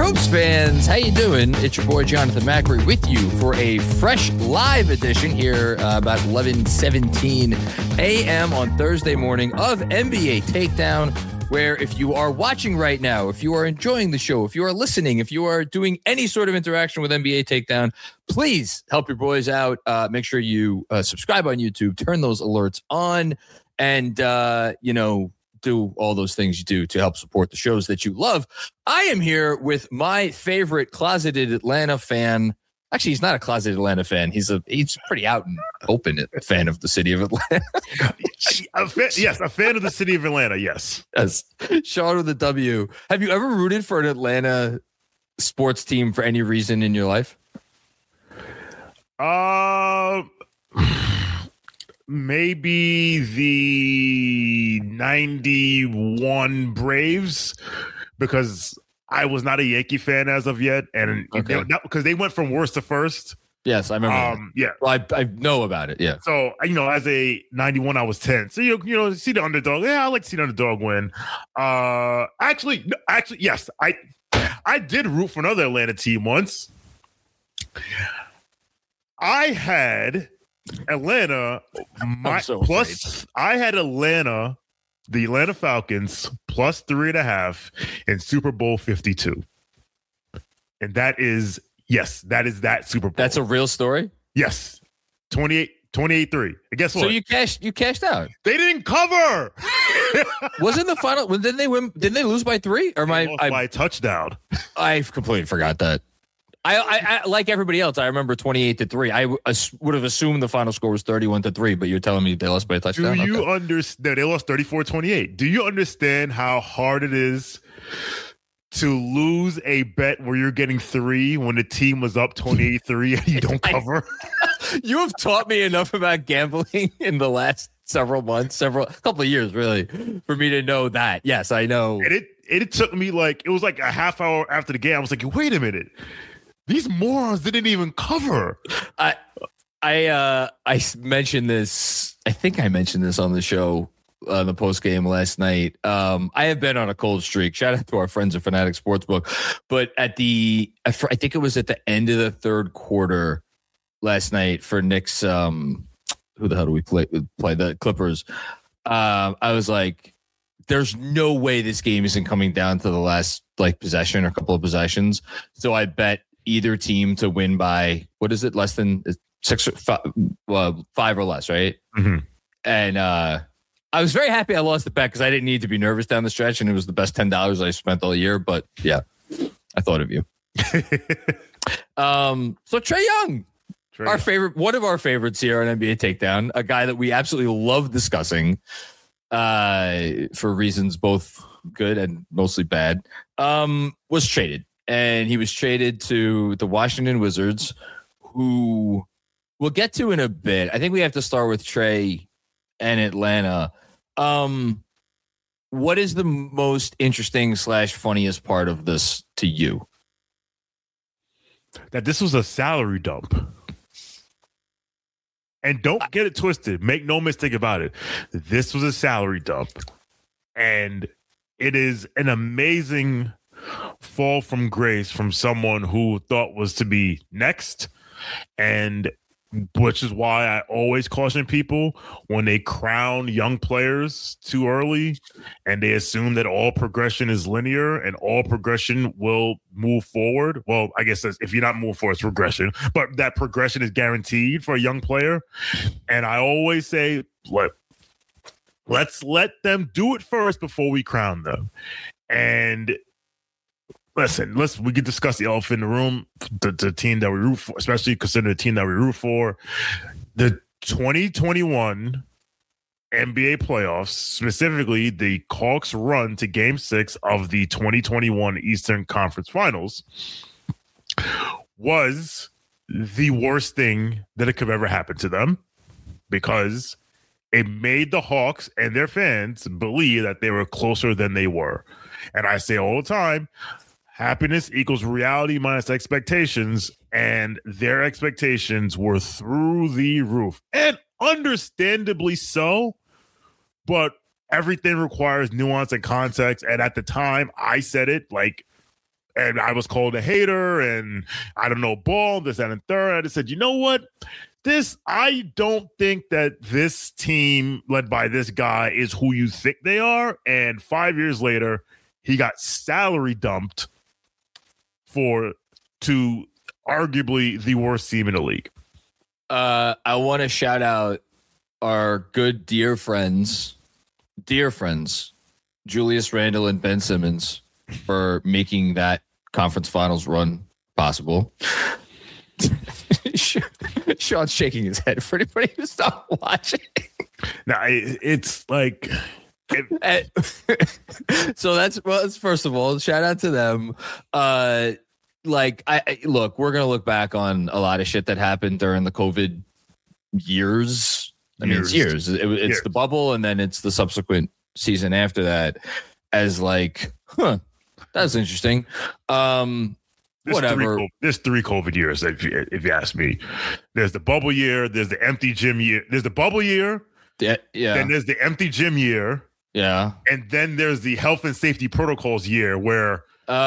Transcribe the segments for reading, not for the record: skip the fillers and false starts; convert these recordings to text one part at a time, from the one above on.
Ropes fans, how you doing? It's your boy Jonathan Macri with you for a fresh live edition here about 11:17 a.m. on Thursday morning of NBA Takedown, where if you are watching right now, if you are enjoying the show, if you are listening, if you are doing any sort of interaction with NBA Takedown, please help your boys out. Make sure you subscribe on YouTube, turn those alerts on, and, do all those things you do to help support the shows that you love. I am here with my favorite closeted Atlanta fan. Actually, he's not a closeted Atlanta fan. He's pretty out and open fan of the city of Atlanta. Yes, a fan of the city of Atlanta. Yes. Sean with a W. Have you ever rooted for an Atlanta sports team for any reason in your life? Maybe the 91 Braves, because I was not a Yankee fan as of yet, and because they went from worst to first. Yes, I remember. Yeah, well, I know about it. Yeah. So as a 91, I was 10. So you see the underdog. Yeah, I like to see the underdog win. Actually, yes, I did root for another Atlanta team once. I had Atlanta I had Atlanta, the Atlanta Falcons plus 3.5 in Super Bowl 52. And that is that Super Bowl. That's a real story? Yes. 28-3. And guess what? So you cashed out. They didn't cover. Wasn't the final didn't they win? Didn't they lose by 3? Or by a touchdown? I completely forgot that. I like everybody else. I remember 28-3. I would have assumed the final score was 31-3, but you're telling me they lost by a touchdown. Do you understand? They lost 34-28. Do you understand how hard it is to lose a bet where you're getting 3 when the team was up 28-3 and you don't cover? You have taught me enough about gambling in the last several months, couple of years, really, for me to know that. Yes, I know. And it took me it was like a half hour after the game. I was like, wait a minute. These morons didn't even cover. I mentioned this. I think I mentioned this on the show on the post game last night. I have been on a cold streak. Shout out to our friends at Fanatic Sportsbook. But I think it was at the end of the third quarter last night for Knicks. Who the hell do we play? The Clippers. I was like, there's no way this game isn't coming down to the last possession or couple of possessions. So I bet either team to win by, what is it, less than 6 or 5 or less, right? Mm-hmm. And I was very happy I lost the bet because I didn't need to be nervous down the stretch, and it was the best $10 I spent all year. But yeah, I thought of you. So Trae Young, one of our favorites here on NBA Takedown, a guy that we absolutely love discussing for reasons both good and mostly bad, was traded. And he was traded to the Washington Wizards, who we'll get to in a bit. I think we have to start with Trae and Atlanta. What is the most interesting / funniest part of this to you? That this was a salary dump. And don't get it twisted. Make no mistake about it. This was a salary dump. And it is an amazing fall from grace from someone who thought was to be next, and which is why I always caution people when they crown young players too early and they assume that all progression is linear and all progression will move forward. Well, I guess if you're not moving forward, it's regression, but that progression is guaranteed for a young player. And I always say, let's let them do it first before we crown them. And listen, we can discuss the elephant in the room, the team that we root for, especially considering the team that we root for. The 2021 NBA playoffs, specifically the Hawks run to Game 6 of the 2021 Eastern Conference Finals, was the worst thing that could ever happen to them, because it made the Hawks and their fans believe that they were closer than they were. And I say all the time, happiness equals reality minus expectations, and their expectations were through the roof, and understandably so, but everything requires nuance and context. And at the time I said it, and I was called a hater and I don't know ball, this, that, and third. I just said, you know what? I don't think that this team led by this guy is who you think they are. And 5 years later, he got salary dumped to arguably the worst team in the league. I want to shout out our good dear friends, Julius Randle and Ben Simmons, for making that conference finals run possible. Sean's shaking his head for anybody who's not watching. Now, it's like... So that's first of all, shout out to them. Like, look, we're gonna look back on a lot of shit that happened during the COVID years. I mean, it's years. It's the bubble, and then it's the subsequent season after that. As like, that's interesting. Whatever. There's 3 COVID years, if you ask me. There's the bubble year. There's the empty gym year. There's the bubble year. Yeah. Then there's the empty gym year. Yeah. And then there's the health and safety protocols year where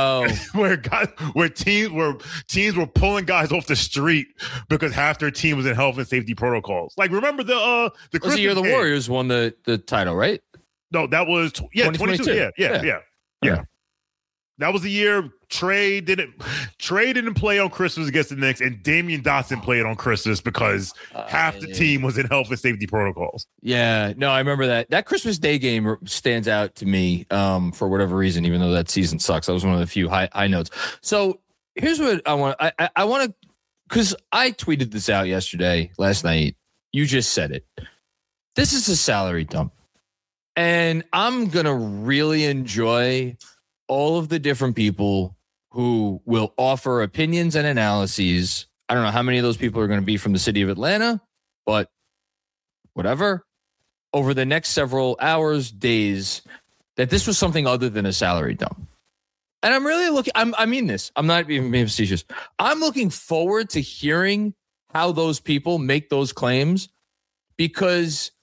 teams were pulling guys off the street because half their team was in health and safety protocols. Like, remember the was the year the Warriors won the title, right? No, that was 2022. Yeah. That was the year Trey didn't play on Christmas against the Knicks, and Damian Dotson played on Christmas because half the team was in health and safety protocols. Yeah, no, I remember that. That Christmas Day game stands out to me for whatever reason, even though that season sucks. That was one of the few high notes. So here's what I want. I want to, because I tweeted this out last night. You just said it. This is a salary dump, and I'm gonna really enjoy all of the different people who will offer opinions and analyses. I don't know how many of those people are going to be from the city of Atlanta, but whatever. Over the next several hours, days, that this was something other than a salary dump. And I'm really looking, I mean this, I'm not even being facetious. I'm looking forward to hearing how those people make those claims, because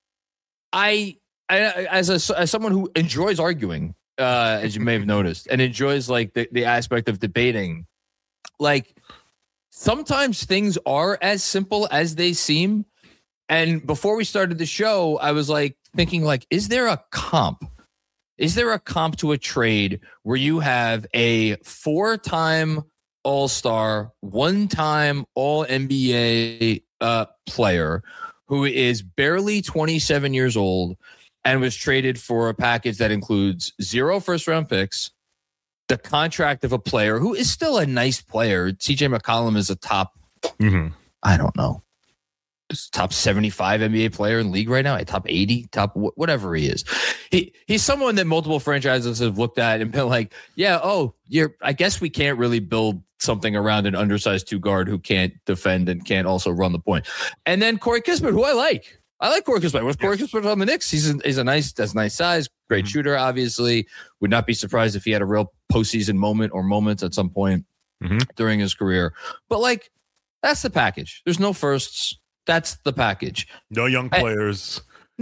I as someone who enjoys arguing, as you may have noticed, and enjoys like the aspect of debating, like sometimes things are as simple as they seem. And before we started the show, I was like thinking, like, is there a comp? Is there a comp to a trade where you have a 4-time All-Star, 1-time All-NBA player who is barely 27 years old and was traded for a package that includes 0 first-round picks, the contract of a player who is still a nice player? CJ McCollum is a top, I don't know, top 75 NBA player in the league right now, top 80, top whatever he is. He's someone that multiple franchises have looked at and been like, yeah, I guess we can't really build something around an undersized 2 guard who can't defend and can't also run the point. And then Corey Kispert, who I like Corey Kispert. Was Corey Kispert on the Knicks? He's a nice size, great shooter, obviously. Would not be surprised if he had a real postseason moment or moments at some point during his career. But like, that's the package. There's no firsts. That's the package. No young players.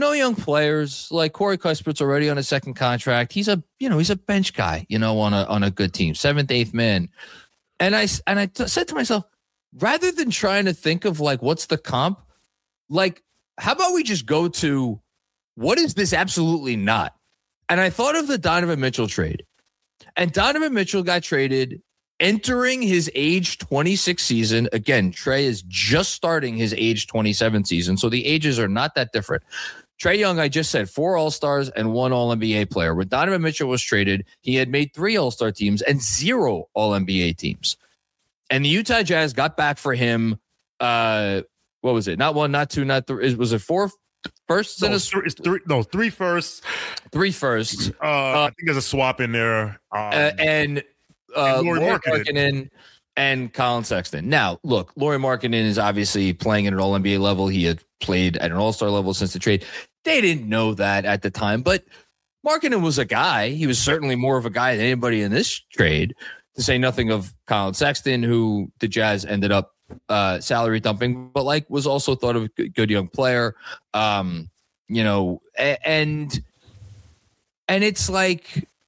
Like Corey Kispert's already on a second contract. He's a bench guy, on a good team, 7th, 8th man. And I said to myself, rather than trying to think of like, what's the comp? Like, how about we just go to what is this absolutely not? And I thought of the Donovan Mitchell trade. And Donovan Mitchell got traded entering his age 26 season. Again, Trey is just starting his age 27 season, so the ages are not that different. Trae Young, I just said, 4 All-Stars and 1 All-NBA player. When Donovan Mitchell was traded, he had made 3 All-Star teams and 0 All-NBA teams. And the Utah Jazz got back for him, what was it? Not 1, not 2, not 3. Was it 4 firsts? No, it's 3 firsts. 3 firsts. I think there's a swap in there. And Lauri Markkanen and Colin Sexton. Now, look, Lauri Markkanen is obviously playing at an All-NBA level. He had played at an All-Star level since the trade. They didn't know that at the time, but Markkanen was a guy. He was certainly more of a guy than anybody in this trade, to say nothing of Colin Sexton, who the Jazz ended up salary dumping, but like was also thought of a good young player. And it's like,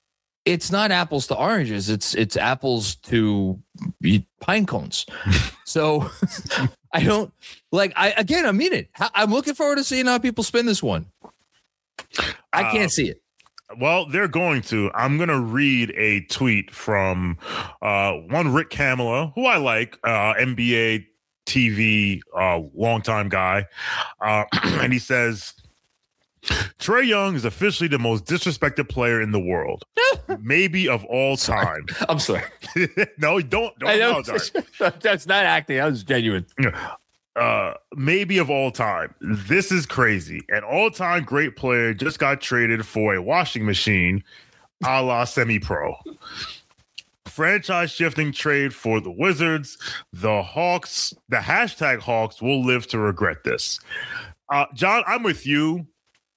it's not apples to oranges. It's apples to pine cones. So I don't I mean it. I'm looking forward to seeing how people spin this one. I can't see it. Well, they're going to. I'm going to read a tweet from one Rick Kamala, who I like, NBA TV longtime guy. And he says, Trae Young is officially the most disrespected player in the world, maybe of all time. I'm sorry. No, don't apologize. That's not acting. That was genuine. Maybe of all time. This is crazy. An all-time great player just got traded for a washing machine, a la semi-pro. Franchise shifting trade for the Wizards. The Hawks, the hashtag Hawks will live to regret this. John, I'm with you.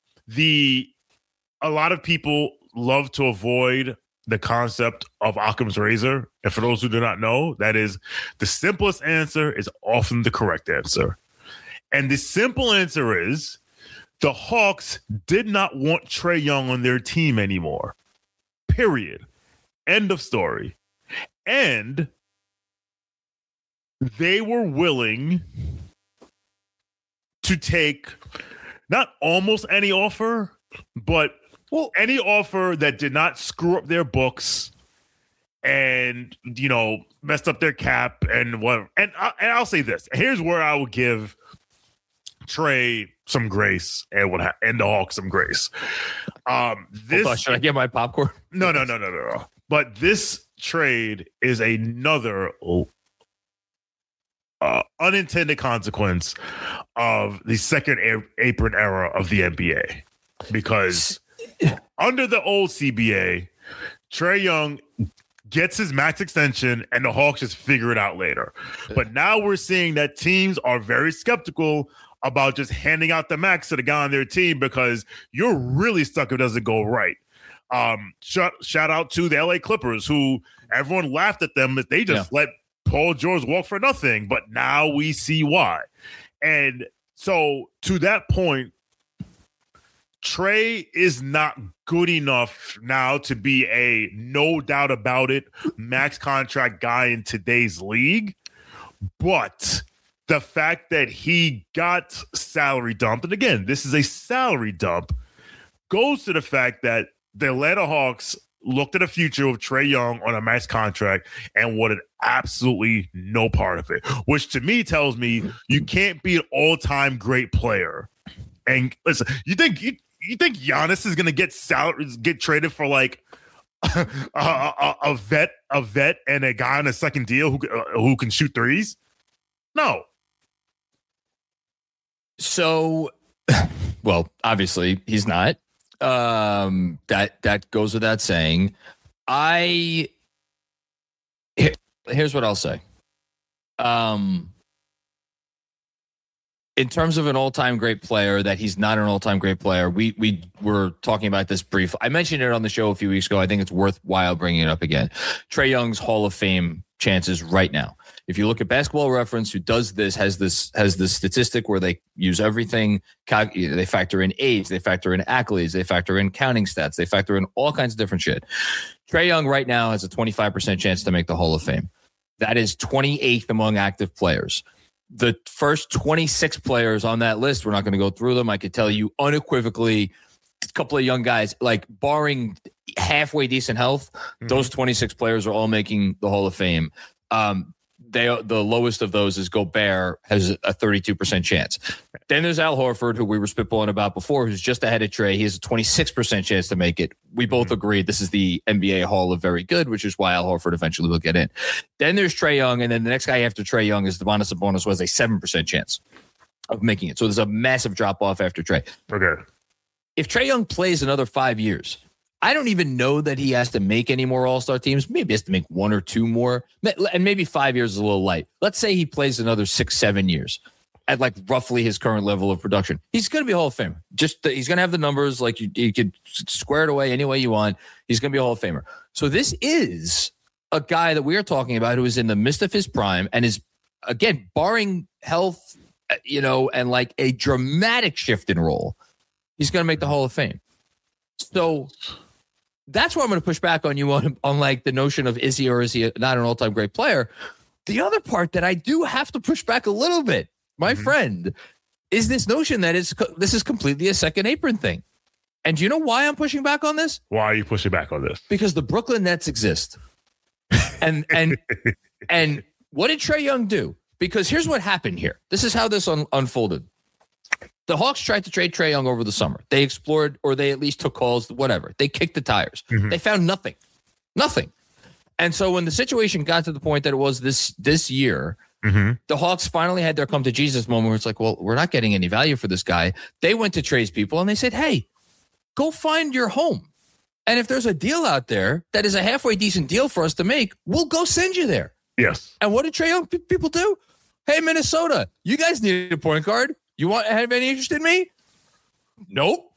A lot of people love to avoid the concept of Occam's razor. And for those who do not know, that is the simplest answer is often the correct answer. And the simple answer is the Hawks did not want Trae Young on their team anymore. Period. End of story. And they were willing to take not almost any offer, but any offer that did not screw up their books and, messed up their cap and whatever. And I'll say this. Here's where I will give Trae some grace and the Hawks some grace. Should I get my popcorn? No. But this trade is another unintended consequence of the second apron era of the NBA. Because under the old CBA, Trae Young gets his max extension and the Hawks just figure it out later. But now we're seeing that teams are very skeptical about just handing out the max to the guy on their team because you're really stuck if it doesn't go right. Shout out to the LA Clippers, who everyone laughed at them as they just let Paul George walk for nothing. But now we see why. And so to that point, Trae is not good enough now to be a no doubt about it max contract guy in today's league. But the fact that he got salary dumped, and again, this is a salary dump, goes to the fact that the Atlanta Hawks looked at a future of Trae Young on a max contract and wanted absolutely no part of it, which to me tells me you can't be an all-time great player. And listen, you think Giannis is going to get traded for like a vet and a guy on a second deal who can shoot threes? No. So, well, obviously he's not. That goes without saying. Here's what I'll say. In terms of an all-time great player, that he's not an all-time great player. We were talking about this brief. I mentioned it on the show a few weeks ago. I think it's worthwhile bringing it up again. Trae Young's Hall of Fame chances right now. If you look at Basketball Reference, who does this, has this statistic where they use everything. They factor in age, they factor in accolades, they factor in counting stats, they factor in all kinds of different shit. Trae Young right now has a 25% chance to make the Hall of Fame. That is 28th among active players. The first 26 players on that list, we're not going to go through them. I could tell you unequivocally, a couple of young guys, like barring halfway decent health, those 26 players are all making the Hall of Fame. The lowest of those is Gobert, has a 32% chance. Then there's Al Horford, who we were spitballing about before, who's just ahead of Trae. He has a 26% chance to make it. We both agreed this is the NBA Hall of Very Good, which is why Al Horford eventually will get in. Then there's Trae Young, and then the next guy after Trae Young is Domantas Sabonis, who has a 7% chance of making it. So there's a massive drop-off after Trae. Okay. If Trae Young plays another 5 years, I don't even know that he has to make any more All-Star teams. Maybe he has to make one or two more. And maybe 5 years is a little light. Let's say he plays another 6-7 years at like roughly his current level of production. He's going to be a Hall of Famer. He's going to have the numbers. Like you could square it away any way you want. He's going to be a Hall of Famer. So this is a guy that we are talking about who is in the midst of his prime and is, again, barring health, and like a dramatic shift in role, he's going to make the Hall of Fame. So that's where I'm going to push back on you on like the notion of is he or is he not an all-time great player. The other part that I do have to push back a little bit, my friend, is this notion that this is completely a second apron thing. And do you know why I'm pushing back on this? Why are you pushing back on this? Because the Brooklyn Nets exist. And what did Trae Young do? Because here's what happened here. This is how this unfolded. The Hawks tried to trade Trae Young over the summer. They explored, or they at least took calls, whatever. They kicked the tires. They found nothing. And so when the situation got to the point that it was this year, the Hawks finally had their come to Jesus moment where it's like, well, we're not getting any value for this guy. They went to Trae's people and they said, hey, go find your home. And if there's a deal out there that is a halfway decent deal for us to make, we'll go send you there. Yes. And what did Trae Young people do? Hey, Minnesota, you guys need a point guard. You have any interest in me? Nope.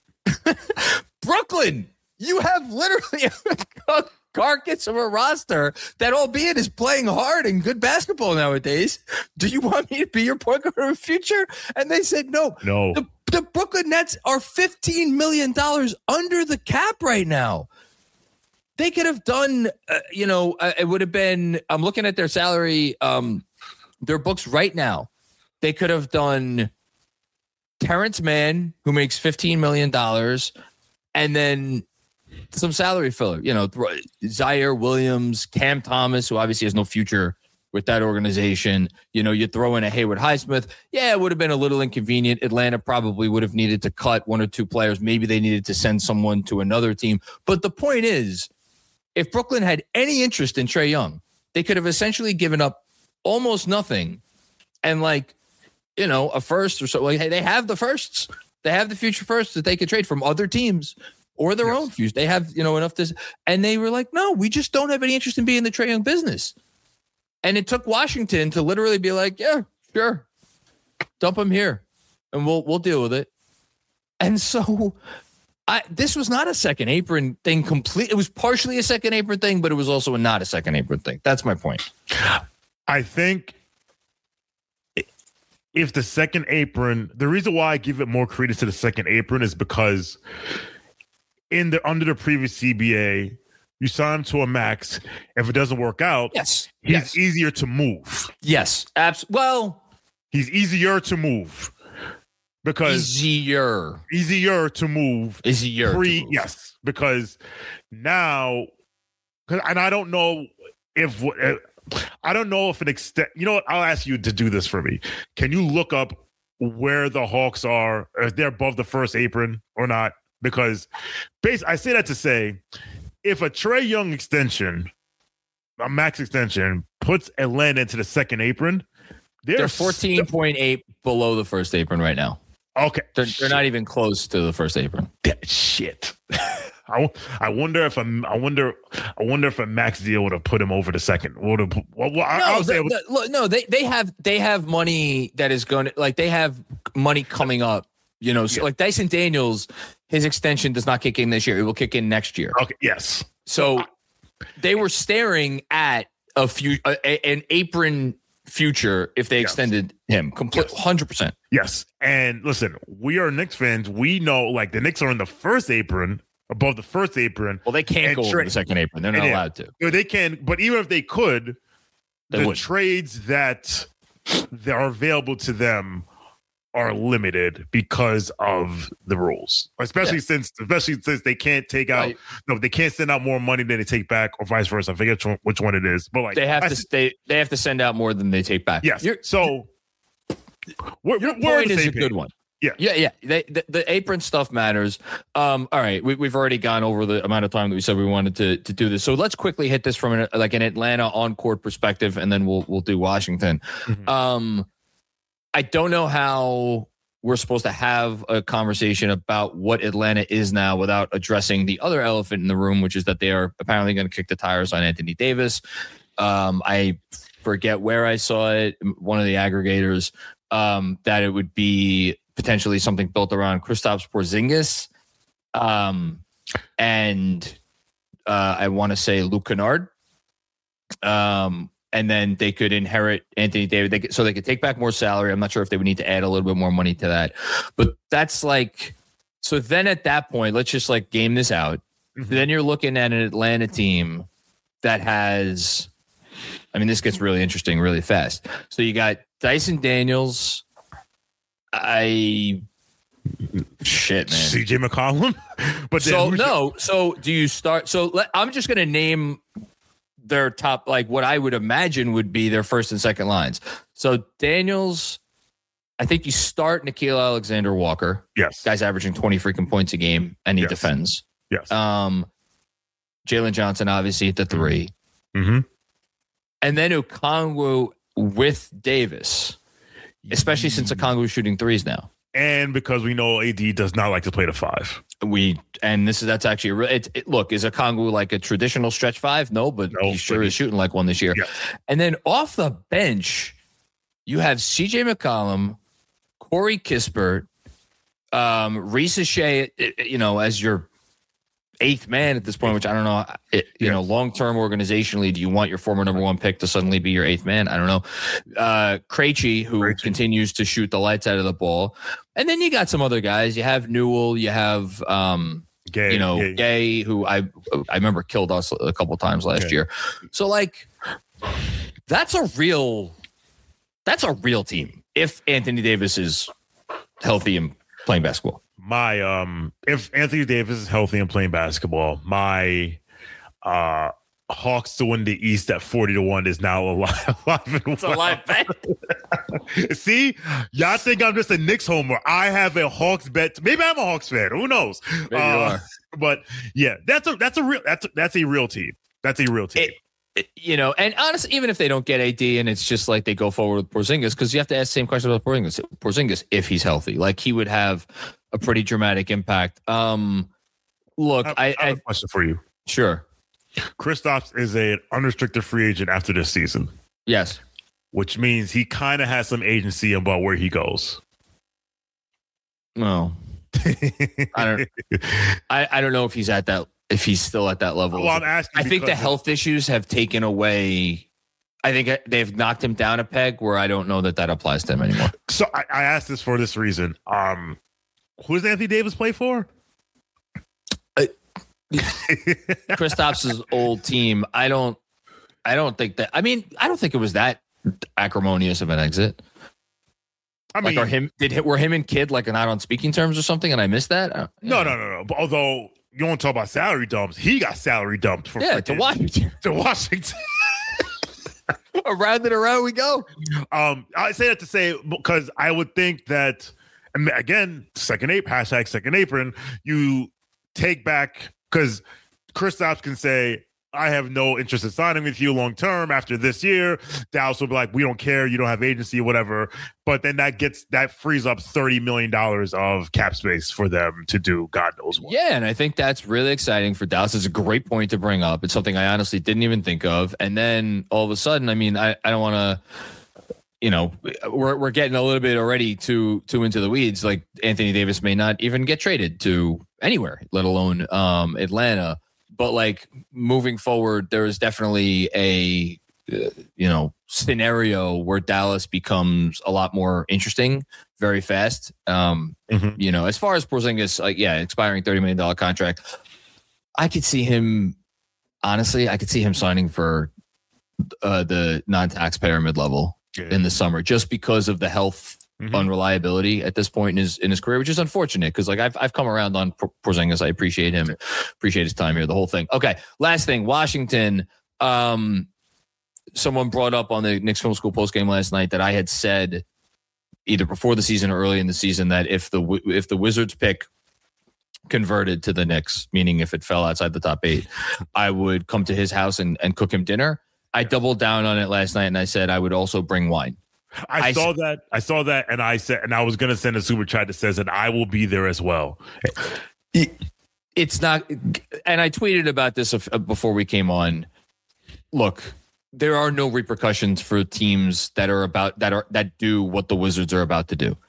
Brooklyn, you have literally a carcass of a roster that, albeit is playing hard and good basketball nowadays. Do you want me to be your point guard of the future? And they said no. No. The Brooklyn Nets are $15 million under the cap right now. They could have done, it would have been, I'm looking at their salary, their books right now. They could have done Terrence Mann, who makes $15 million, and then some salary filler, Zaire Williams, Cam Thomas, who obviously has no future with that organization. You throw in a Haywood Highsmith. Yeah, it would have been a little inconvenient. Atlanta probably would have needed to cut one or two players. Maybe they needed to send someone to another team. But the point is, if Brooklyn had any interest in Trae Young, they could have essentially given up almost nothing and a first or so. Hey, they have the firsts. They have the future firsts that they could trade from other teams or their own future. They have, enough to, and they were like, no, we just don't have any interest in being in the Trae Young business. And it took Washington to literally be like, yeah, sure, dump him here and we'll deal with it. And so this was not a second apron thing complete. It was partially a second apron thing, but it was also not a second apron thing. That's my point. I think if the second apron, the reason why I give it more credence to the second apron is because under the previous CBA, you sign him to a max. If it doesn't work out, he's easier to move. Yes, well, he's easier to move because easier to move. Yes, because now, and I don't know if an extent. You know what? I'll ask you to do this for me. Can you look up where the Hawks are? If they're above the first apron or not? Because I say that to say, if a Trae Young extension, a max extension, puts Atlanta into the second apron, they're 14.8 below the first apron right now. Okay, they're not even close to the first apron. Shit. I wonder if a max deal would have put him over the second. They have money that is going to, they have money coming up. So like Dyson Daniels, his extension does not kick in this year. It will kick in next year. Okay. Yes. So they were staring at an apron future if they extended him completely 100%. Yes. And listen, we are Knicks fans. We know the Knicks are in the first apron, above the first apron. Well, they can't go over the second apron. They're not allowed to. They can, but even if they could, the trades that are available to them are limited because of the rules, especially since they can't take out, they can't send out more money than they take back, or vice versa. I forget which one it is, but they have to send out more than they take back. Yes. Your point is a good one. Yeah. The apron stuff matters. All right, we've already gone over the amount of time that we said we wanted to do this, so let's quickly hit this from an Atlanta on court perspective, and then we'll do Washington. Mm-hmm. I don't know how we're supposed to have a conversation about what Atlanta is now without addressing the other elephant in the room, which is that they are apparently going to kick the tires on Anthony Davis. I forget where I saw it, one of the aggregators, that it would be potentially something built around Kristaps Porzingis. And I want to say Luke Kennard. And then they could inherit Anthony Davis. So they could take back more salary. I'm not sure if they would need to add a little bit more money to that. But that's so then at that point, let's just game this out. then you're looking at an Atlanta team that has, I mean, this gets really interesting really fast. So you got Dyson Daniels. Shit, man. CJ McCollum. But so do you start? So I'm just going to name their top, like what I would imagine would be their first and second lines. So Daniels, I think you start Nickeil Alexander-Walker. Yes. Guy's averaging 20 freaking points a game, and he defends. Yes. Jalen Johnson, obviously, at the 3. Mm-hmm. And then Okongwu with Davis, especially since Okongwu is shooting threes now. And because we know AD does not like to play the 5. That's actually look, is Okongwu like a traditional stretch 5? No, but he sure is shooting like one this year. Yeah. And then off the bench, you have CJ McCollum, Corey Kispert, Reese Shea, as your 8th man at this point, which I don't know, long-term organizationally, do you want your former number 1 pick to suddenly be your 8th man? I don't know. Krejci, who continues to shoot the lights out of the ball. And then you got some other guys. You have Newell, you have, Gay, who I remember killed us a couple times last year. So like, that's a real team. If Anthony Davis is healthy and playing basketball. If Anthony Davis is healthy and playing basketball, my Hawks to win the East at 40-1 is now alive. It's a live bet. See, y'all think I'm just a Knicks homer. I have a Hawks bet. Maybe I'm a Hawks fan. Who knows? Maybe you are. But yeah, that's a real team. That's a real team. And honestly, even if they don't get AD and it's just like they go forward with Porzingis, because you have to ask the same question about Porzingis if he's healthy. Like he would have a pretty dramatic impact. Look, I have a question for you. Sure. Kristaps is an unrestricted free agent after this season. Yes. Which means he kind of has some agency about where he goes. No. I don't know if he's at that. If he's still at that level. Well, I'm asking. I think the health issues have taken away. I think they've knocked him down a peg where I don't know that applies to him anymore. So I asked this for this reason. Who does Anthony Davis play for? Kristaps' old team. I don't think that. I mean, I don't think it was that acrimonious of an exit. I mean, were him and Kidd like not on speaking terms or something, and I missed that? No. But although you want to talk about salary dumps, he got salary dumped for to Washington. Around and around we go. I say that to say because I would think that, again, second apron, you take back because Kristaps can say, I have no interest in signing with you long term after this year. Dallas will be like, we don't care. You don't have agency or whatever. But then that frees up $30 million of cap space for them to do God knows what. Yeah, and I think that's really exciting for Dallas. It's a great point to bring up. It's something I honestly didn't even think of. And then all of a sudden, I mean, I don't want to, we're getting a little bit already too into the weeds. Like Anthony Davis may not even get traded to anywhere, let alone Atlanta. But like moving forward, there is definitely a scenario where Dallas becomes a lot more interesting very fast. As far as Porzingis, expiring $30 million contract, I could see him. Honestly, I could see him signing for the non-taxpayer mid-level in the summer, just because of the health. Unreliability at this point in his career, which is unfortunate because like I've come around on Porzingis. I appreciate him, appreciate his time here, the whole thing. Okay, last thing, Washington. Someone brought up on the Knicks Film School postgame last night that I had said either before the season or early in the season that if the Wizards pick converted to the Knicks, meaning if it fell outside the top 8, I would come to his house and cook him dinner. I doubled down on it last night and I said I would also bring wine. I saw that, and I said, and I was going to send a super chat that says that I will be there as well. It's not, and I tweeted about this before we came on. Look, there are no repercussions for teams that do what the Wizards are about to do.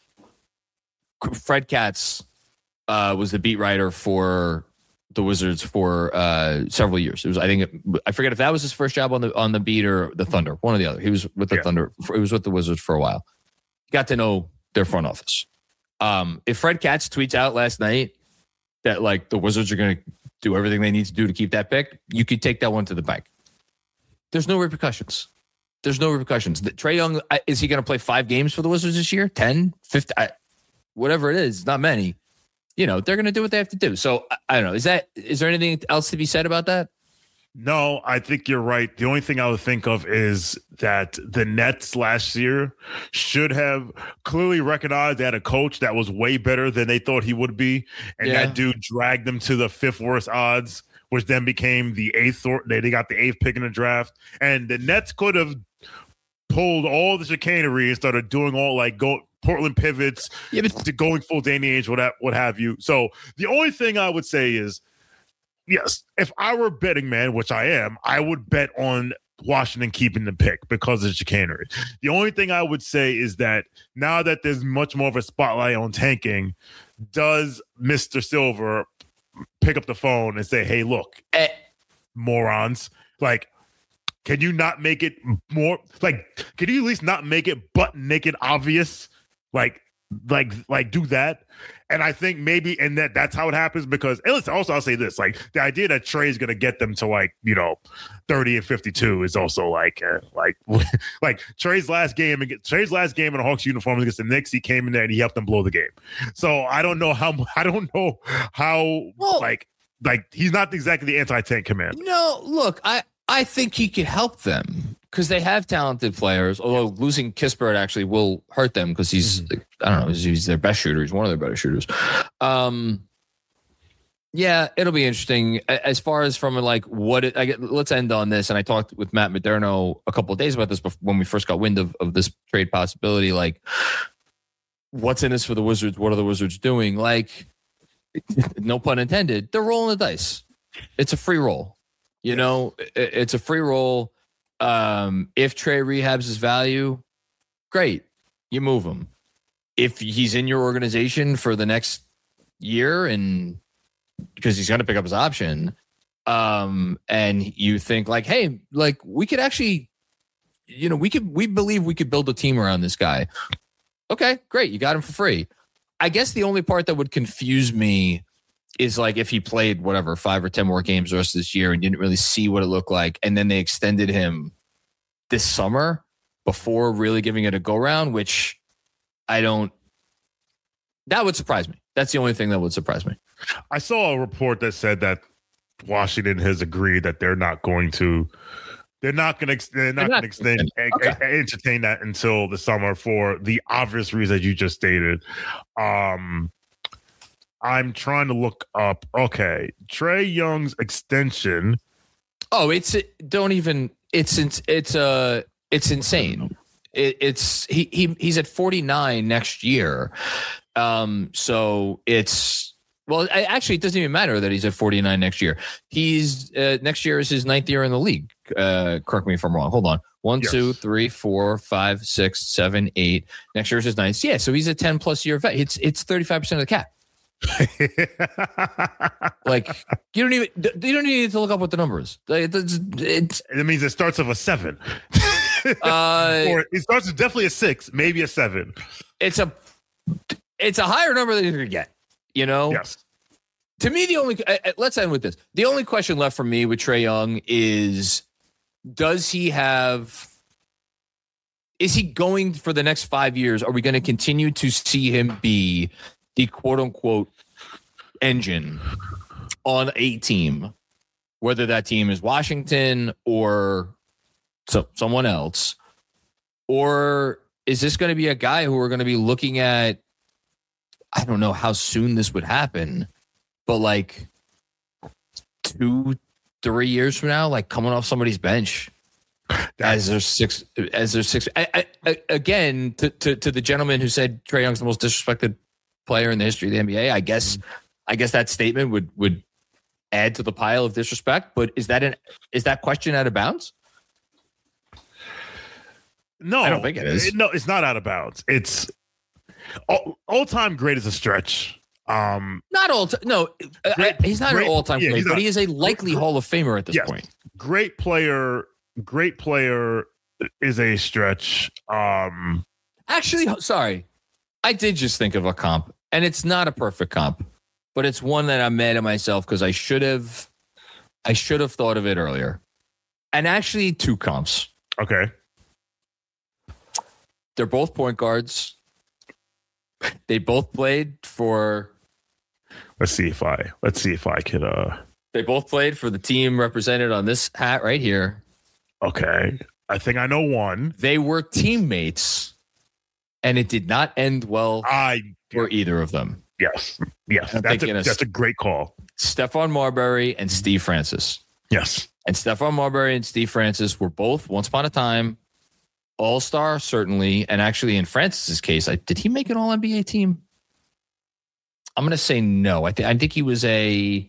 Fred Katz was the beat writer for the Wizards for several years. It was, I forget if that was his first job on the beat or the Thunder, one or the other. He was with the Thunder. He was with the Wizards for a while. Got to know their front office. If Fred Katz tweets out last night that like the Wizards are going to do everything they need to do to keep that pick, you could take that one to the bank. There's no repercussions. Trae Young, is he going to play 5 games for the Wizards this year? 10, 50, whatever it is, not many. They're going to do what they have to do. So I don't know. Is there anything else to be said about that? No, I think you're right. The only thing I would think of is that the Nets last year should have clearly recognized they had a coach that was way better than they thought he would be. And that dude dragged them to the 5th worst odds, which then became the 8th. They got the 8th pick in the draft. And the Nets could have pulled all the chicanery and started doing all Portland pivots, to going full Danny Ainge, what have you. So the only thing I would say is, yes, if I were a betting man, which I am, I would bet on Washington keeping the pick because of the chicanery. The only thing I would say is that now that there's much more of a spotlight on tanking, does Mr. Silver pick up the phone and say, hey, look, morons, can you not make it more, can you at least not make it butt naked obvious? Do that. And I think maybe, and that's how it happens because, and listen, also I'll say this, the idea that Trae is going to get them to 30 and 52 is also Trae's last game in a Hawks uniform against the Knicks, he came in there and he helped them blow the game. So I don't know how he's not exactly the anti-tank commander. No, look, I think he could help them because they have talented players, although losing Kispert actually will hurt them because he's, I don't know, he's their best shooter. He's one of their better shooters. Yeah, it'll be interesting. As far as from let's end on this. And I talked with Matt Moderno a couple of days about this when we first got wind of this trade possibility. What's in this for the Wizards? What are the Wizards doing? No pun intended, they're rolling the dice. It's a free roll. It's a free roll. If Trae rehabs his value, great. You move him. If he's in your organization for the next year and because he's going to pick up his option, and you think hey, we could actually, we believe we could build a team around this guy. Okay, great. You got him for free. I guess the only part that would confuse me is if he played 5 or 10 more games the rest of this year and didn't really see what it looked like. And then they extended him this summer before really giving it a go round, which that would surprise me. That's the only thing that would surprise me. I saw a report that said that Washington has agreed that they're not going to entertain that until the summer for the obvious reason you just stated. I'm trying to look up. Okay, Trae Young's extension. Oh, it's insane. He's at 49 next year. So actually, it doesn't even matter that he's at 49 next year. He's next year is his 9th year in the league. Correct me if I'm wrong. Hold on. 1, 2, 3, 4, 5, 6, 7, 8. Next year is his 9th. Yeah, so he's a 10+ year vet. It's 35% of the cap. You don't even need to look up what the number is. It means it starts with a 7. Or it starts with definitely a 6, maybe a 7. It's a higher number than you're gonna get. Yes. To me, let's end with this. The only question left for me with Trae Young is, is he going for the next 5 years? Are we going to continue to see him be the quote unquote engine on a team, whether that team is Washington or someone else? Or is this going to be a guy who we're going to be looking at? I don't know how soon this would happen, but 2-3 years from now, coming off somebody's bench as their six. Again, to the gentleman who said Trae Young's the most disrespected player in the history of the NBA, I guess that statement would add to the pile of disrespect. But is that question out of bounds? No, I don't think it is. No, it's not out of bounds. It's all-time great is a stretch. Not all time. No, he's not an all-time great, but he is a likely Hall of Famer at this point. Great player is a stretch. Actually, sorry. I did just think of a comp, and it's not a perfect comp. but it's one that I'm mad at myself because I should have thought of it earlier. And actually, two comps. Okay. They're both point guards. They both played for. Let's see if I can. They both played for the team represented on this hat right here. Okay, I think I know one. They were teammates, and it did not end well for either of them. Yes, that's a great call. Stephon Marbury and Steve Francis. Yes, and Stephon Marbury and Steve Francis were both once upon a time All-Star, certainly, and actually in Francis's case, did he make an All-NBA team? I'm going to say no. I think he was a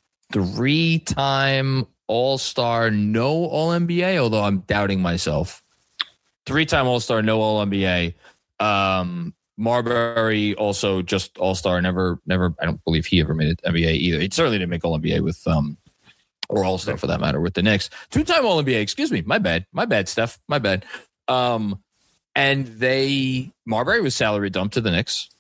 3-time All-Star, no All-NBA, although I'm doubting myself. 3-time All-Star, no All-NBA. Marbury also just All-Star, never. I don't believe he ever made it NBA either. He certainly didn't make All-NBA with or All-Star for that matter with the Knicks. 2-time All-NBA. Excuse me, my bad, Steph, my bad. And Marbury was salary dumped to the Knicks.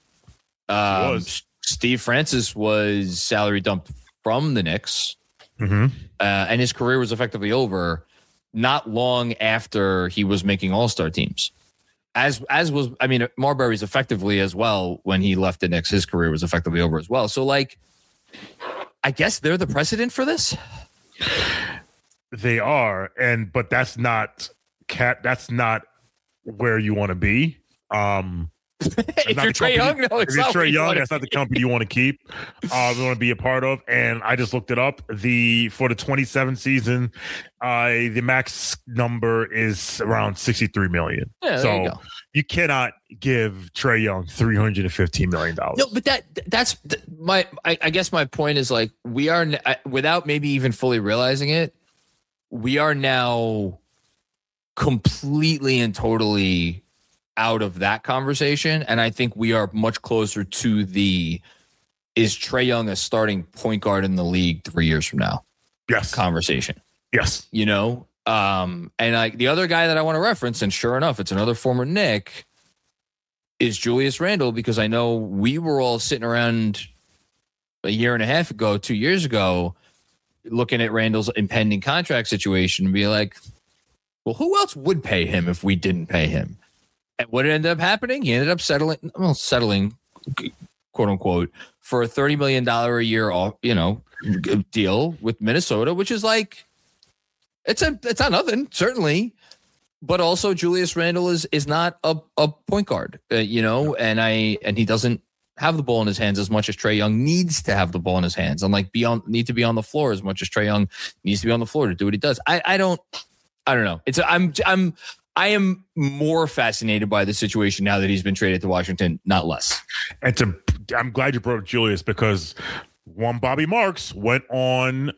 Steve Francis was salary dumped from the Knicks, and his career was effectively over not long after he was making All-Star teams. As was, I mean, Marbury's effectively as well when he left the Knicks, his career was effectively over as well. So, like, I guess they're the precedent for this. They are, but that's not where you want to be. If you're Trae Young, no, it's not. If you're Trae Young, that's not the company you want to keep. You want to be a part of. And I just looked it up. For the 27 season, the max number is around $63 million. Yeah, so you cannot give Trae Young $315 million. No, but that's my. I guess my point is, like, we are, without maybe even fully realizing it, we are now completely and totally out of that conversation, and I think we are much closer to is Trae Young a starting point guard in the league 3 years from now? Yes. Conversation. Yes. You know, and the other guy that I want to reference, and sure enough, it's another former Knick, is Julius Randle, because I know we were all sitting around a year and a half ago, 2 years ago, looking at Randle's impending contract situation and be like, well, who else would pay him if we didn't pay him? And what ended up happening? He ended up settling, quote unquote, for a $30 million a year, deal with Minnesota, which is like, it's not nothing, certainly, but also Julius Randle is not a point guard, and he doesn't have the ball in his hands as much as Trae Young needs to have the ball in his hands, and like need to be on the floor as much as Trae Young needs to be on the floor to do what he does. I don't know. I am more fascinated by the situation now that he's been traded to Washington, not less. And I'm glad you brought up Julius, because one Bobby Marks went on.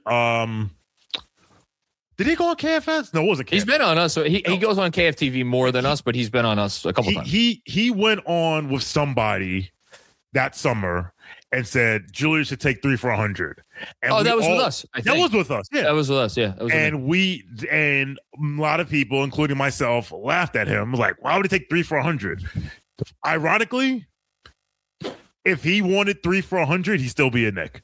Did he go on KFS? No, it wasn't KFS. He's been on us. So he goes on KFTV more than us, but he's been on us a couple times. He went on with somebody that summer and said Julius should take 3 for 100. And that was with us. That was with us. Yeah, that was with us. Yeah, and a lot of people, including myself, laughed at him. Like, why would he take 3 for 100? Ironically, if he wanted 3 for 100, he'd still be a Knick.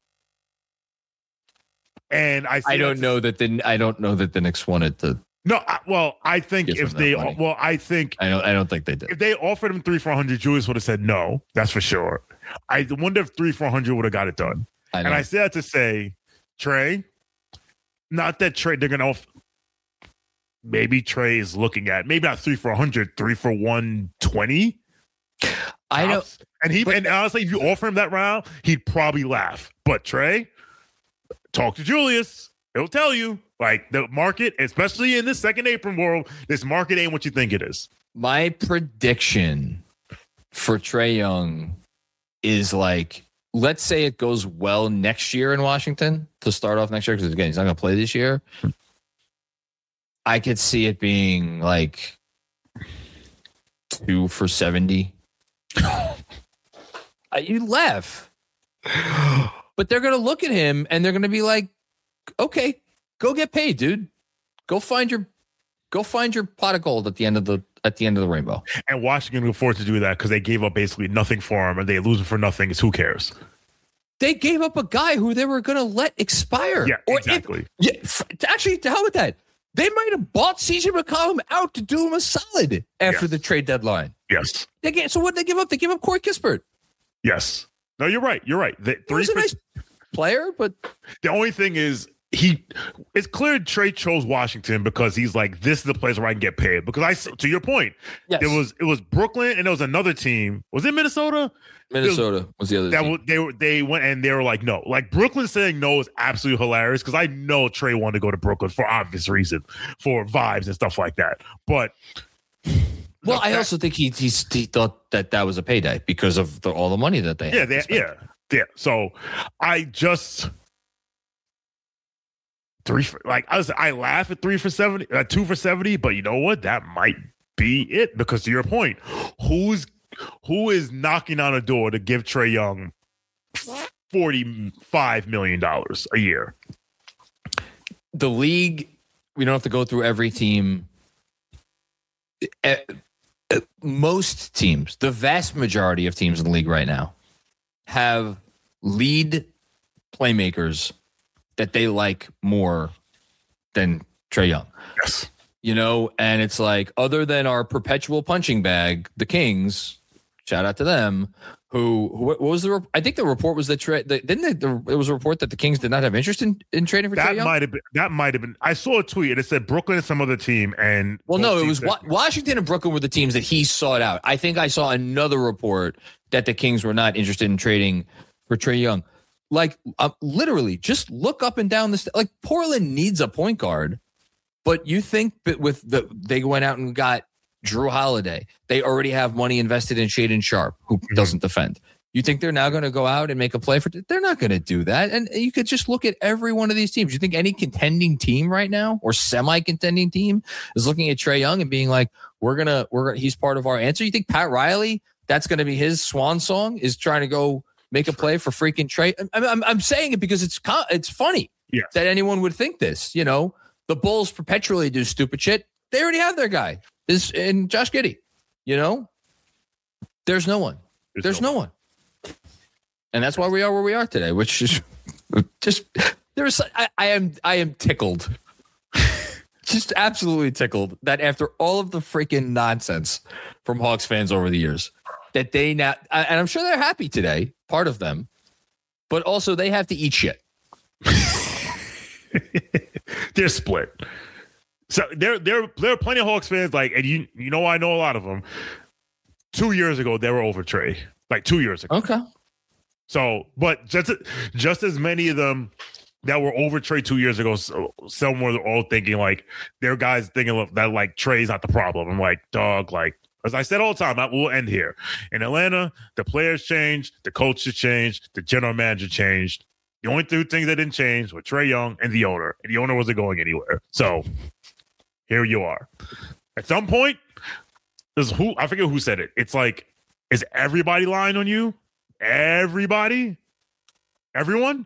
And I don't know that the Knicks wanted to. No, I think if they, I don't think they did. If they offered him 3 for 100, Julius would have said no. That's for sure. I wonder if 3 for 100 would have got it done. And I say that to say, Trae, not that Trae, they're going to, maybe Trae is looking at, maybe not 3 for 100, 3 for 120. I know. And honestly, if you offer him that round, he'd probably laugh. But Trae, talk to Julius. He'll tell you, like, the market, especially in this second apron world, this market ain't what you think it is. My prediction for Trae Young is, like, let's say it goes well next year in Washington to start off next year, because again, he's not going to play this year. I could see it being like 2 for 70. You laugh, but they're going to look at him and they're going to be like, okay, go get paid, dude. Go find your pot of gold at the end of the rainbow. And Washington can afford to do that because they gave up basically nothing for him, and they lose him for nothing. Who cares? they gave up a guy who they were going to let expire. Yeah, exactly. Actually, to hell with that. They might have bought CJ McCollum out to do him a solid after the trade deadline. Yes. So what did they give up? They gave up Corey Kispert. Yes. No, you're right. You're right. He was a nice player, but the only thing is it's clear Trey chose Washington because he's like, this is the place where I can get paid. Because to your point, yes. it was Brooklyn and there was another team. Was it Minnesota? Minnesota was the other team. They went and they were like, no. Like Brooklyn saying no is absolutely hilarious because I know Trey wanted to go to Brooklyn for obvious reason, for vibes and stuff like that. But well, I also think he thought that was a payday because of all the money that they had. Yeah. So I just I laugh at 3 for 70, 2 for 70, but you know what? That might be it because to your point, who is knocking on a door to give Trae Young $45 million a year? The league, we don't have to go through every team. Most teams, the vast majority of teams in the league right now, have lead playmakers that they like more than Trae Young. Yes. And it's like, other than our perpetual punching bag, the Kings, shout out to them, what was I think the report was that it was a report that the Kings did not have interest in trading for Trae Young? That might have been. I saw a tweet and it said Brooklyn and some other team. And well, no, it was Washington and Brooklyn were the teams that he sought out. I think I saw another report that the Kings were not interested in trading for Trae Young. Like, literally, just look up and down this. Like, Portland needs a point guard, but you think that they went out and got Drew Holiday. They already have money invested in Shaedon Sharpe, who doesn't defend. You think they're now going to go out and make a play for? They're not going to do that. And you could just look at every one of these teams. You think any contending team right now or semi-contending team is looking at Trae Young and being like, he's part of our answer? You think Pat Riley, that's going to be his swan song, is trying to go make a play for freaking Trae? I'm saying it because it's funny that anyone would think this. The Bulls perpetually do stupid shit. They already have their guy. Is in Josh Giddey. There's no one. There's no one. And that's why we are where we are today, which is just I am tickled. Just absolutely tickled that after all of the freaking nonsense from Hawks fans over the years, that they now, and I'm sure they're happy today, part of them, but also they have to eat shit. They're split. So there are plenty of Hawks fans, like, and I know a lot of them. 2 years ago, they were over Trae. Like 2 years ago. Okay. So, but just as many of them that were over Trae 2 years ago, some were all thinking like their guys thinking that like Trae's not the problem. I'm like, dog, like as I said all the time, we'll end here. In Atlanta, the players changed, the coaches changed, the general manager changed. The only two things that didn't change were Trae Young and the owner wasn't going anywhere. So here you are. At some point, I forget who said it. It's like, is everybody lying on you? Everybody? Everyone?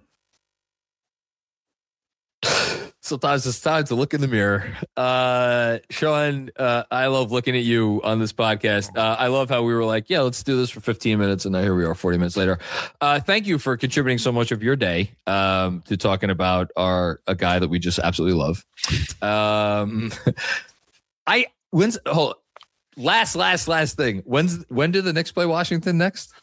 Sometimes it's time to look in the mirror. Sean, I love looking at you on this podcast. I love how we were like, yeah, let's do this for 15 minutes. And now here we are 40 minutes later. Thank you for contributing so much of your day to talking about a guy that we just absolutely love. Last thing. When do the Knicks play Washington next?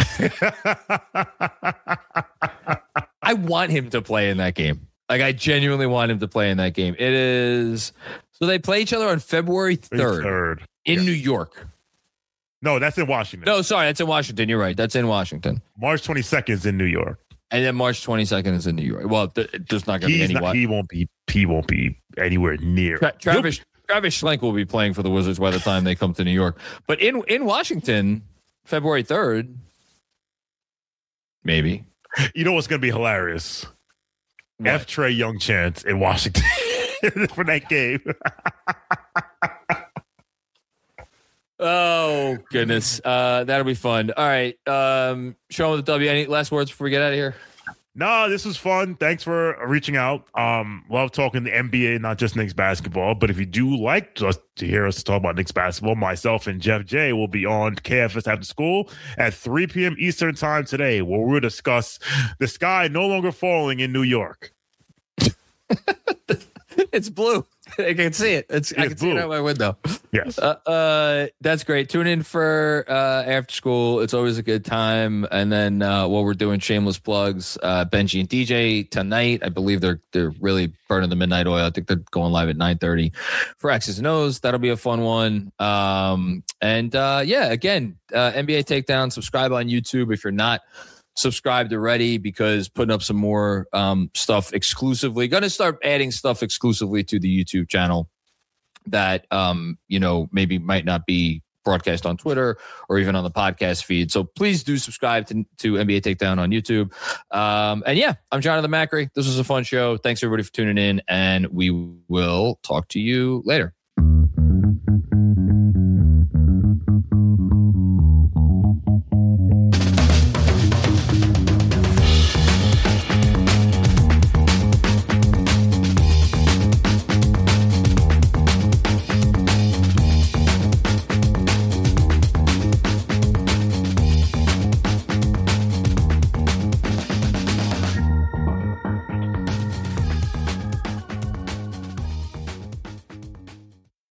I want him to play in that game. Like, I genuinely want him to play in that game. It is... So they play each other on February 3rd in New York. No, that's in Washington. No, sorry, that's in Washington. You're right. That's in Washington. March 22nd is in New York. And then March 22nd is in New York. Well, there's not going to be any... He won't be anywhere near. Travis Schlenk will be playing for the Wizards by the time they come to New York. But in Washington, February 3rd, maybe. You know what's going to be hilarious? What? F Trae Young chants in Washington for that game. Oh, goodness. That'll be fun. All right. Sean with the W. Any last words before we get out of here? No, this was fun. Thanks for reaching out. Love talking the NBA, not just Knicks basketball. But if you do like just to hear us talk about Knicks basketball, myself and Jeff J will be on KFS After School at 3 p.m. Eastern time today, where we'll discuss the sky no longer falling in New York. It's blue. I can see it. I can see it out my window. Yes. That's great. Tune in for After School. It's always a good time. And then while we're doing shameless plugs, Benji and DJ tonight, I believe they're really burning the midnight oil. I think they're going live at 9:30 for X's and O's. That'll be a fun one. Again, NBA Takedown. Subscribe on YouTube if you're not subscribed already, because putting up some more stuff exclusively. Going to start adding stuff exclusively to the YouTube channel that maybe might not be broadcast on Twitter or even on the podcast feed. So please do subscribe to NBA Takedown on YouTube. I'm Jonathan Macri. This was a fun show. Thanks everybody for tuning in, and we will talk to you later.